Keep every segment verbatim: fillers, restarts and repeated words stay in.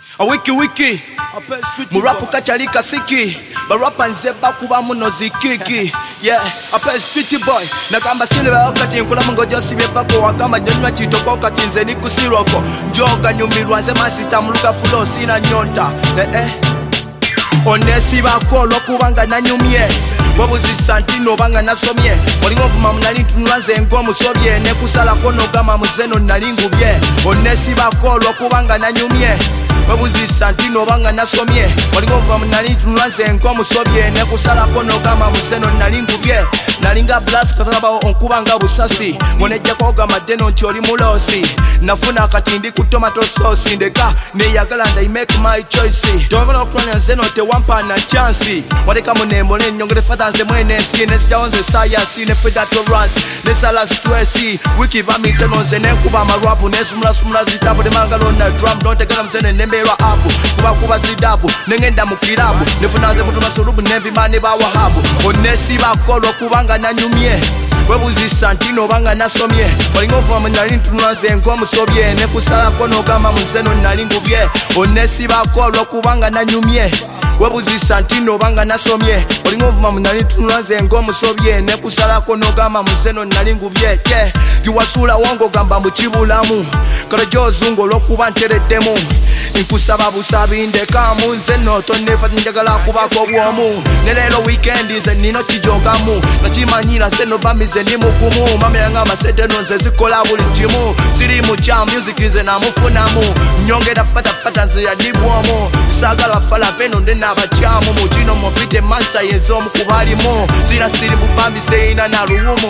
A wiki wiki Murapu kachali kasiki Barapa nze bakuba muno zikiki Yeah, a pes pretty boy Nakamba sile wa wakati nkula mungo josi bepako Wakamba nyonywa chitoko kati nze niku siroko Njoga nyumirwa nze masita muluka fulo sina nyonta Eh eh Onesi bakolo kubanga na nyumye Wabuzi santino banga nasomye Walingo vuma mnalintu nwanze ngomu sobye Nekusala kono gama muzeno nalingu bye Onesi bakolo kubanga na nyumye Wabuzi santino banga nasomye Walingo vuma mnalintu nwanze ngomu sobye Nekusala kono gama muzeno nalingu bye Nalinga blast kataba onkubanga busasi Mweneja koga madeno ncholi mulosi Nafuna katindi kutomato sauce Ndeka neyagalanda I make my choice Tovana okulanya nzeno te wampa na chansi Wadeka munemole nyongere fata nze mwene si Nesija onze sayasi nefeda to runs Nesala situesi Wiki vami nzeno nze nekuba marwapu Nesumula sumula zitabu de mangalo na drum Don't tegala mzene nembewa apu Kuba kuba sidabu Nengenda mukirabu Nefuna nze mutu masurubu Nembi mani ba wahabu Onesi bakolo kubanga na nyumye Webuzi santino banga nasomye Walingo vuma mnalintu nwanze ngomu sobye Nekusala kono gama mzeno nalingu bye Onesi bakolo kubanga na nyumye Webuzi santino banga nasomye Walingo vuma mnalintu nwanze ngomu sobye Nekusala kono gama mzeno nalingu bye Yeah, kiwasula wango gamba mchibulamu Karajo zungo lokuba nteretemu Nkusaba busabi ndekamu Nzeno tonefa njagala kubako bwomu Nelelo weekend nze nino chijogamu Nachimanyira seno bamize ni mukumu Mame yanga maseteno nze zikola buli jimu Siri mucha music nze na mufunamu Nyongera fata fata nze ya dibwomu Sagala fala peno ndena bachamu Mujino mopite masa yezo mkubalimu Sira siri bubamize ina na ruhumu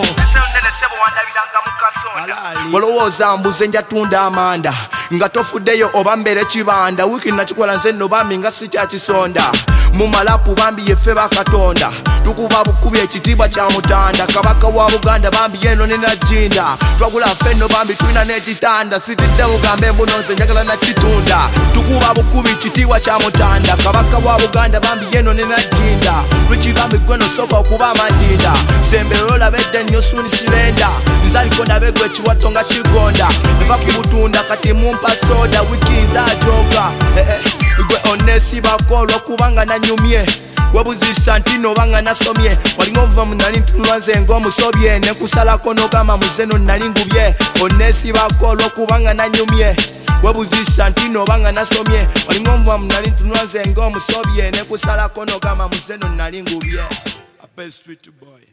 Walowoza mbuze njatunda amanda Nga tofudeyo obambere chibanda Wiki nachikola nzeno bambi nga sicha chisonda Mumalapu bambi yefe bakatonda Tukuba bukubi ekitibwa cha mutanda Kabaka wa Buganda bambi yeno nina jinda Twagula feno bambi tuina netitanda Sitite mugambe mbunonze njagala na chitunda Tukuba bukubi ekitibwa cha mutanda Kabaka wa Buganda bambi yeno nina jinda Richi bambi gweno soka okuba madinda Semberola bede nyo suni silenda Nzali konda begwe chiwatonga chigonda Neva kubutunda kati mumpa soda Wiki nza joga eh, eh. Gwe onesi bakolo kubanga na nyumye Wabuzi santino banga nasomye Walingo vuma mnalintu nwanze ngomu sobye Nekusala kono kama muzeno nalingu bye Onesi bakolo kubanga na nyumye Wabuzi santino banga nasomye Walingo vuma mnalintu nwanze ngomu sobye Nekusala kono kama muzeno nalingu bye A pes street boy